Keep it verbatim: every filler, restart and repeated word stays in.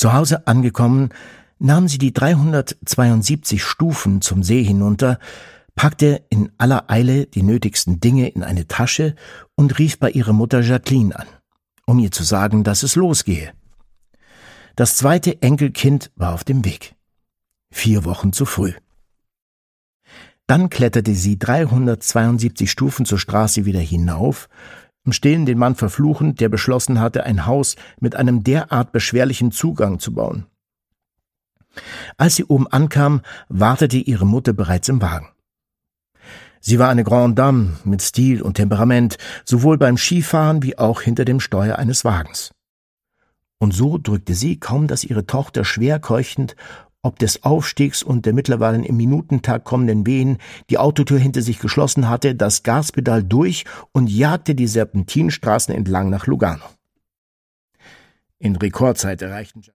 Zu Hause angekommen, nahm sie die dreihundertzweiundsiebzig Stufen zum See hinunter, packte in aller Eile die nötigsten Dinge in eine Tasche und rief bei ihrer Mutter Jacqueline an, um ihr zu sagen, dass es losgehe. Das zweite Enkelkind war auf dem Weg. Vier Wochen zu früh. Dann kletterte sie dreihundertzweiundsiebzig Stufen zur Straße wieder hinauf, im Stillen den Mann verfluchend, der beschlossen hatte, ein Haus mit einem derart beschwerlichen Zugang zu bauen. Als sie oben ankam, wartete ihre Mutter bereits im Wagen. Sie war eine grande dame mit Stil und Temperament, sowohl beim Skifahren wie auch hinter dem Steuer eines Wagens. Und so drückte sie, kaum dass ihre Tochter schwer keuchend, ob des Aufstiegs und der mittlerweile im Minutentakt kommenden Wehen, die Autotür hinter sich geschlossen hatte, das Gaspedal durch und jagte die Serpentinstraßen entlang nach Lugano. In Rekordzeit erreichten